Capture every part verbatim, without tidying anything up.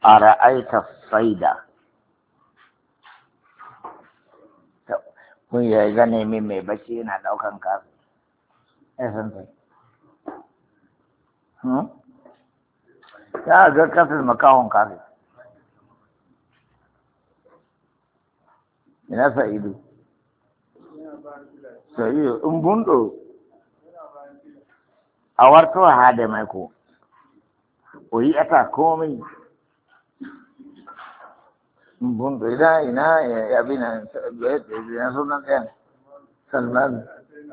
a ra'aita saida. Kun yi gane min mai bacci yana ɗaukan kasu. Ya san sai. Ya ga kafin makahon kasu. Ina sa'idu. Sa'idu, in bundo. A wartuwa hada mai ko. Oyi ata komai. Bundo ina ina ya bi na ya sunan ɗayan. Salman.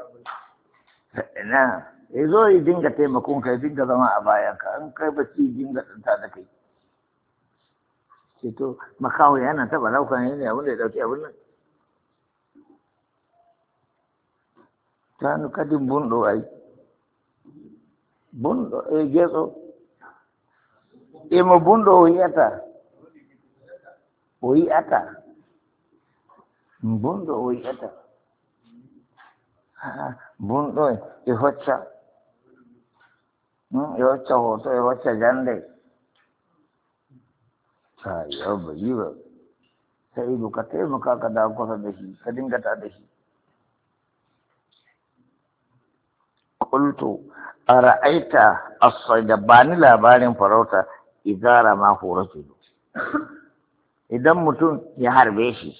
Ina. Ya zo yi dinga taimakon kai dinga zama a bayanka. An kai bacci dinga ɗanta da kai. Ceto makaho yana taɓa ɗaukan ne abin da ya ɗauki abin nan. Tanu kadin bundo ai. Bundo e getso. E mo bundo yata. Oyi ata. Bundo oyi ata. Bundo e hocca. E hocca hoto e hocca jande. Sai yau bai yi ba. Sai ido ka taimaka ka dawo kusa da shi, ka dinga ta da shi. Qultu ara'aita as-sayda bani labarin farauta idara ma rajulu. Idan mutum ya harbe shi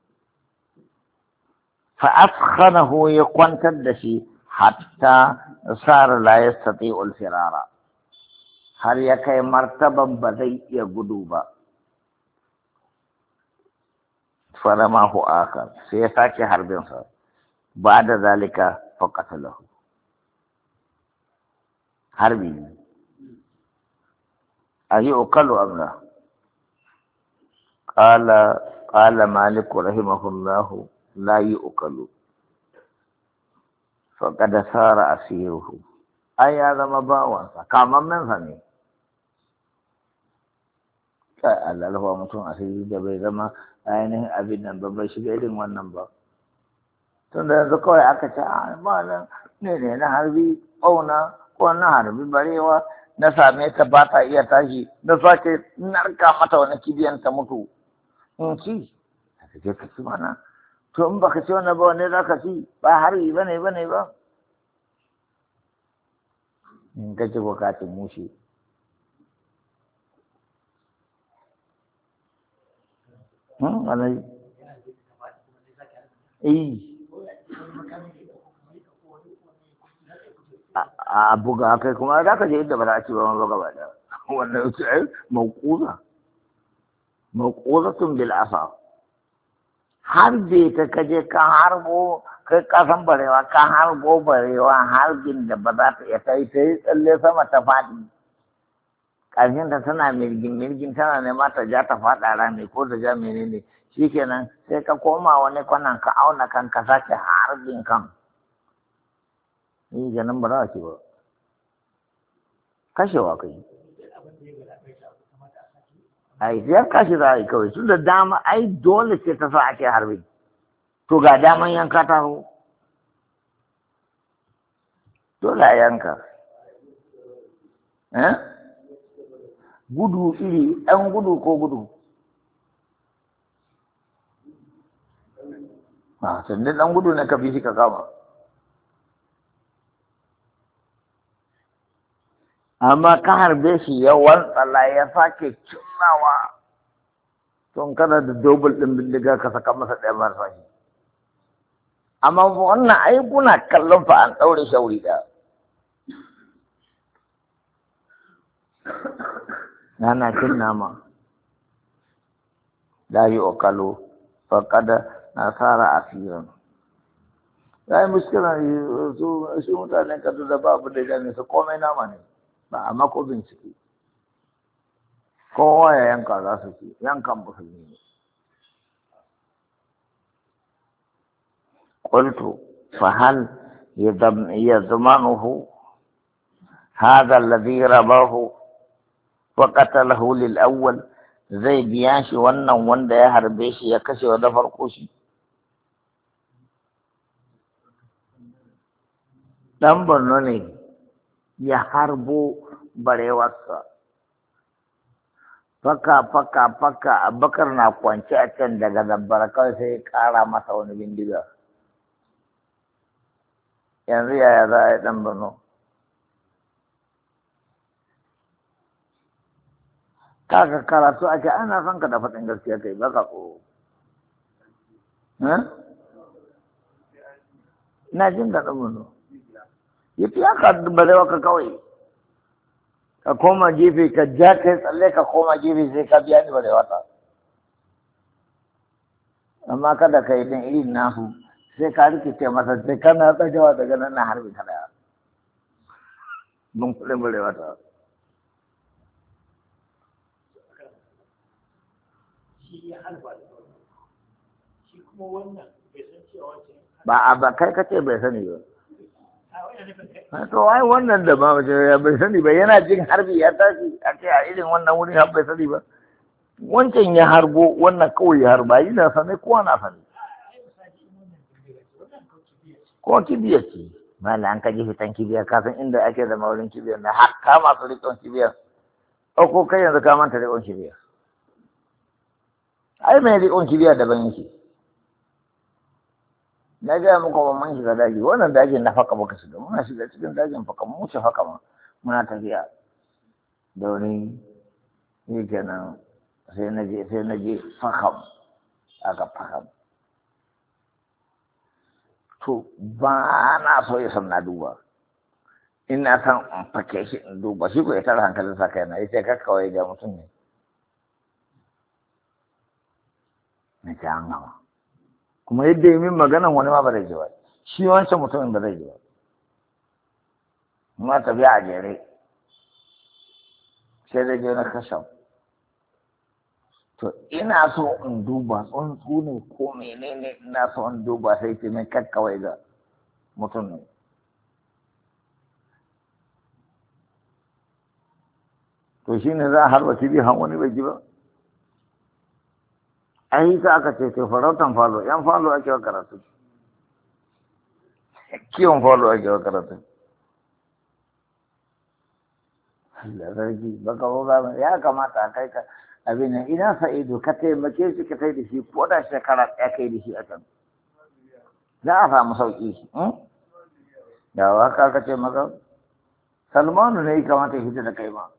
fa afkhanahu ya kwantar da shi hatta sara la yastati'u al-firara har ya kai martaban ba zai iya gudu ba faramahu akar sai ya sake harbin sa ba da zalika fa qatalahu harbi ayi ukalu amna قال قال مالك رحمه الله لا يؤكل فقد صار أسيره أي هذا مباوع كما من فني قال له هو متون أسير جبل زما أين أبينا ببشر إلين والنبا tunda yanzu kawai aka ce a malam ne ne na harbi ƙauna ko na harbi barewa na same ta ba ta iya tashi na sake narka mata wani kibiyan ta mutu in ci a kaje ka ci mana to in baka ci wannan ba wanne za ka ci ba harbi ba ne ba ne ba in ka ci bukatun mushi hmm wani eh a buga kai kuma za ka je inda ba za a ci ba wani gaba da wannan ai mauquza mauquzatun bil asa har bai ta kaje ka harbo kai kasan barewa ka harbo barewa harbin da ba za ta iya kai ta yi tsalle sama ta faɗi ƙarshen ta tana mirgin mirgin tana nema ta ja ta faɗa rami ko ta ja menene shikenan sai ka koma wani kwanan ka auna kan ka sake harbin kan ni ganin ba za a ce ba kashewa kai ai ya kashi za a yi kawai tun da dama ai dole ce ta sa ake harbi to ga daman yanka ta ho dole a yanka eh gudu iri ɗan gudu ko gudu a sannan ɗan gudu na ka bi shi ka kama amma ka harbe shi yawan tsala ya sake cinnawa don kada da dobul ɗin bindiga ka saka masa ɗaya marasa shi amma wannan ai kuna kallon fa an ɗaure shauri ɗaya yana cin nama la yi okalo faƙada nasara asirin ya yi muskila su mutanen kadu da babu da jami su komai nama ne ba a mako bincike kowa ya yanka za su ci yankan musulmi ne qultu fa hal yadmanuhu hadha alladhi rabahu wa qatalahu lil awwal zai biya shi wannan wanda ya harbe shi ya kashe wa da farko shi dan Borno ne ya harbo barewarsa faka faka faka abakar na kwance a can daga zabbara kawai sai ya kara masa wani bindiga yanzu yaya za a yi dan Borno kaga karatu ake ana son ka da faɗin gaskiya kai baka ko na jin da ɗan Borno ya fi haka barewa ka kawai ka koma gefe ka ja kai tsalle ka koma gefe sai ka biya ni barewa ta amma kada ka yi din irin nasu sai ka rikice masa sai kana tsajawa daga nan na harbi ta daya mun kuɗin barewa ta ba a ba kai kace bai sani ba to ai wannan da ba ya bai sani ba yana jin harbi ya tashi a ce a irin wannan wurin har bai sani ba wancan ya harbo wannan kawai ya harba yi na sani kowa na sani ko kibiyar ce mala an kaji fitan kibiyar ka san inda ake zama wurin kibiyar na haka masu riƙon kibiyar ko kai yanzu ka manta riƙon kibiyar ai mai riƙon kibiyar daban yake na gaya muku ba mun shiga daji wannan dajin na faka muka shiga muna shiga cikin dajin faka mu wuce faka ma muna tafiya da wani shi kenan sai na je sai na je fakam aka fakam to ba na so ya san na duba ina san in fake shi in duba shi ko ya tara hankalin sa kai na yace ka kawai ga mutum ne na ce an gama kuma yadda yi min maganan wani ma ba zai ji ba shi wancan mutumin ba zai ji ba ma tafiya a jere sai da je na kashe to ina so in duba tsuntsu ne ko menene ina so in duba sai ce min kakkawai ga mutum ne to shi ne za a harba kibi han wani bai ji ba ai ka aka ce ce farautan falo yan falo ake wa karatu kiwon falo ake wa karatu Allah zargi baka ba ya kamata a kai ka abin nan ina sa'idu ka taimake shi ka kai da shi ko da shekara ɗaya kai da shi a can za a samu sauƙi da waka ka ce maka Salmanu ne ya kamata ya fita da kai ma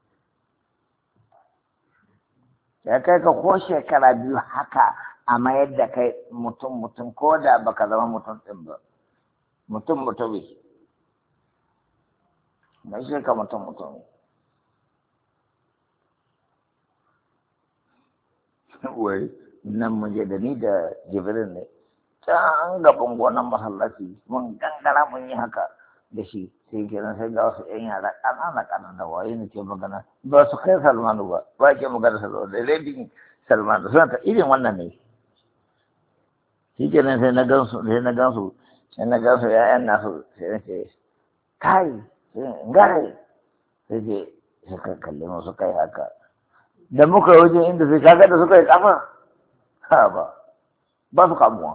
ya kai ka ko shekara biyu haka a mayar da kai mutum mutum ko da baka zama mutum ɗin ba mutum mutumi mai shi ka mutum mutum wai nan mun je da ni da jibirin ne can gaban gonan masallaci mun gangara mun yi haka da shi sai kenan sai ga wasu yan yara ƙanana ƙanana waye ne ke magana ba su kai Salmanu ba ba ke magana Salmanu da redin Salmanu suna ta irin wannan ne shi kenan sai na gansu sai na gansu sai na gansu ya'yan nasu sai na ce kai sai ngare sai ce sai ka kalle musu kai haka da muka waje inda sai kaga da suka yi kafa ha ba ba su kamuwa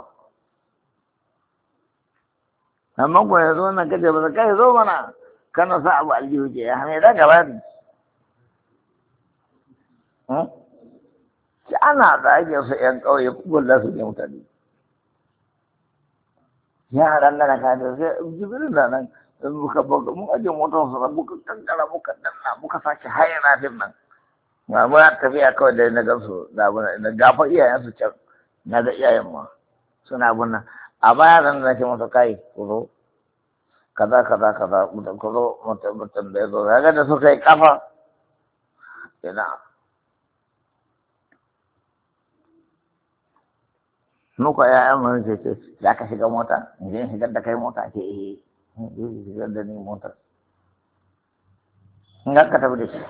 amma ko ya zo nan kace ba kai zo mana kana sa abu aljihu ke ya me da gaba ne hmm ki ana da ake su yan kauye kullum su ne mutane yaran nan ka da sai jibirin da nan muka buga mu aje motar su muka kankara muka danna muka sake hayar rafin nan ma muna tafiya kawai da na gansu da abuna na gafa iyayen su can na da iyayen ma suna abuna a baya zan zake masa kai kuro kaza kaza kaza mutum kuro mutum mutum da ya zo ya ga da suka yi kafa ina muka ya'yan mu ce ce za ka shiga mota in je shigar da kai mota ce eh in shigar da ni mota in ga ka tafi da shi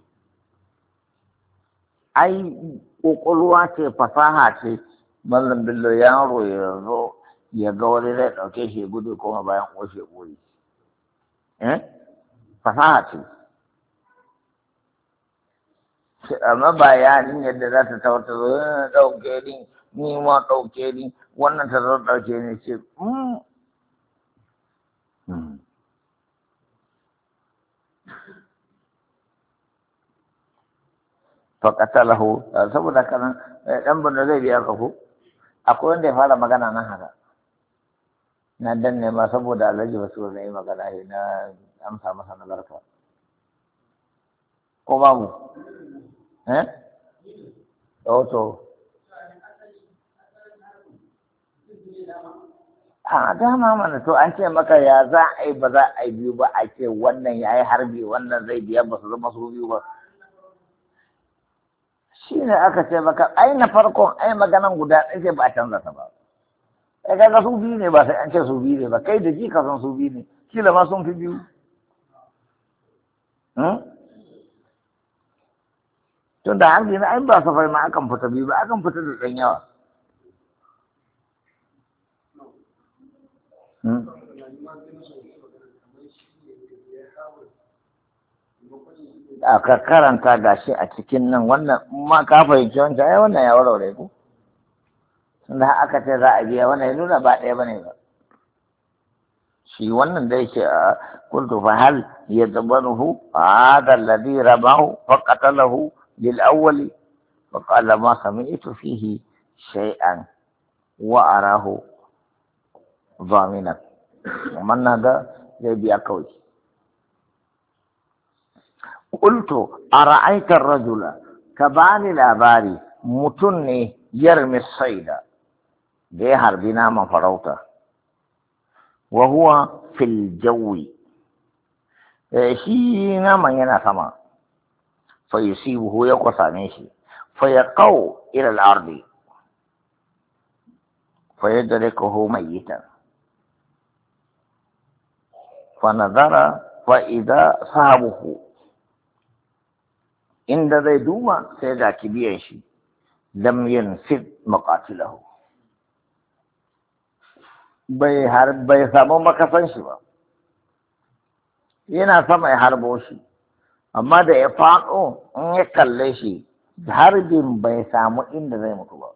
ai ƙwaƙwalwa ce fasaha ce mallam billo yaro ya zo ya ga wani zai ɗauke shi gudu kuma bayan ƙoshe ɓoye eh fasaha ce amma ba yanin yadda za ta tawata zo ɗauke ni ni ma ɗauke ni wannan ta zo ɗauke ni ce faqatalahu saboda kana dan banda zai biya ka ko akwai wanda ya fara magana nan haka na danne ma saboda Alhaji wasu zai magana na amsa masa na barka ko babu eh to a dama mana to an ce maka ya za a yi ba za a yi biyu ba a ce wannan ya yi harbi wannan zai biya ba su zama su biyu ba shi ne aka ce maka ai na farkon ai maganan guda ɗaya ce ba a canza ta ba ai kaga su biyu ne ba sai an ce su biyu ne ba kai da ji ka san su biyu ne kila ma sun fi biyu tun da harbi na ai ba safai ma akan fita biyu ba akan fita da ɗan yawa aka karanta gashi a cikin nan wannan ma ka fahimci wancan ai wannan ya warware ku tunda aka ce za a biya wannan ya nuna ba ɗaya bane ba shi wannan da yake a kuntu fa hal yadbanuhu hadha alladhi ramahu fa qatalahu lil awwali fa qala ma sami'tu fihi shay'an wa arahu ضامنا ومن هذا زي بيأكل قلت أرأيت الرجل كبان الأباري متني يرمي الصيد دي حربنا من فروته وهو في الجو شينا من ينسمع فيصيبه يقصانيشي فيقو إلى الأرض فيدركه ميتا فنظر فإذا صاحبه عند ذي دوما سيدا كبيرشي لم ينفذ مقاتله bai har bai samu makasan shi ba yana sama ya harbo shi amma da ya faɗo in ya kalle shi harbin bai samu inda zai mutu ba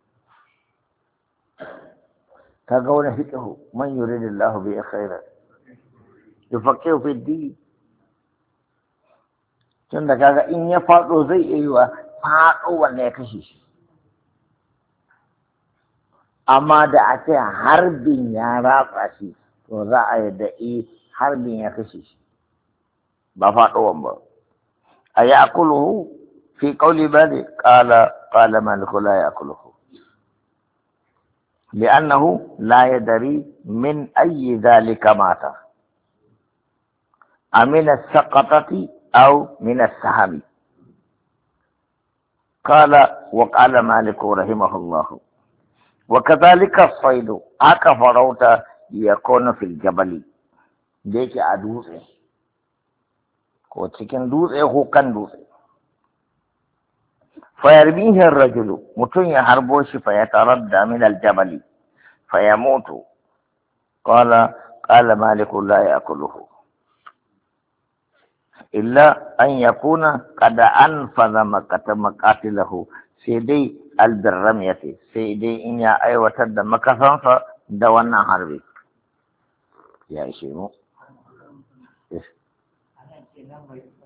kaga wani fiqhu man yuridillahu bi khairan yufaqihu fi din tunda kaga in ya faɗo zai iya yiwa faɗo wanne ya kashe shi amma da a ce harbin ya ratsa shi to za a yi da eh harbin ya kashe shi ba faɗowan ba a ya akuluhu fi qawli bali qala qala maliku la yakuluhu li'annahu la yadri min ayyi dhalika mata amina saqatati aw min as-sahami qala wa qala maliku rahimahullahu وكذلك الصيد aka farauta yakunu fil jabali da yake a dutse ko cikin dutse ko kan dutse fayarbihi ar-rajulu mutun ya harbo shi fa yataradda min al-jabali fa yamutu qala qala malik la yakuluhu illa an yakuna qad anfadha maqatilahu sai dai albirram ya ce sai dai in ya aiwatar da makasansa da wannan harbi ya ishe mu